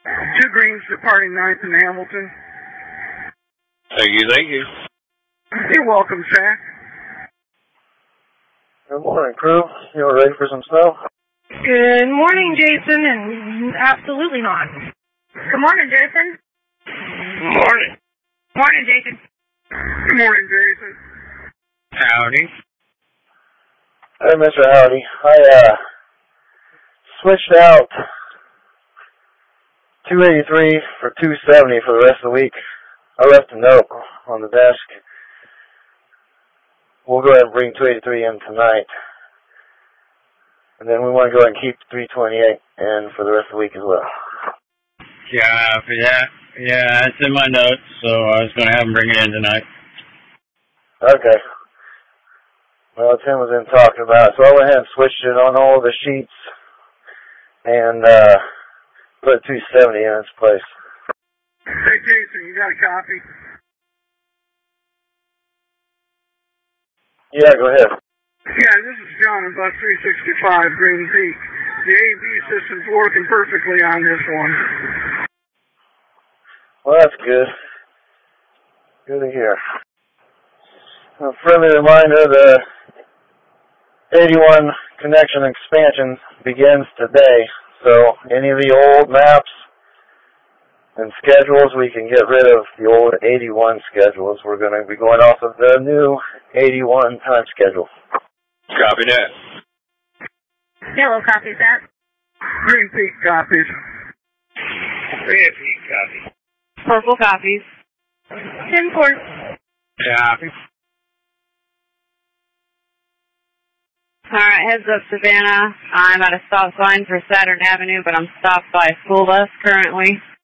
Two Greens departing 9th and Hamilton. Thank you. You're welcome, Jack. Good morning, crew. You all ready for some snow? Good morning, Jason, and absolutely not. Good morning, Jason. Morning. Morning, Jason. Good morning, Jason. Howdy. Hey, Mr. Howdy. I switched out 283 for 270 for the rest of the week. I left a note on the desk. We'll go ahead and bring 283 in tonight. And then we want to go ahead and keep 328 in for the rest of the week as well. Yeah, for that. Yeah, it's in my notes, so I was going to have them bring it in tonight. Okay. Well, Tim was in talking about it, so I went ahead and switched it on all the sheets and put 270 in its place. Hey, Jason, you got a copy? Yeah, go ahead. Yeah, this is John at bus 365, Green Peak. The AV system's working perfectly on this one. Well, that's good. Good to hear. A friendly reminder, the 81 connection expansion begins today, so any of the old maps and schedules, we can get rid of the old 81 schedules. We're going to be going off of the new 81 time schedule. Copy that. Yellow copies that. Green Peak copies. Red Peak copy. Purple copies. 10-4. Copy. Alright, heads up, Savannah. I'm at a stop sign for Saturn Avenue, but I'm stopped by a school bus currently.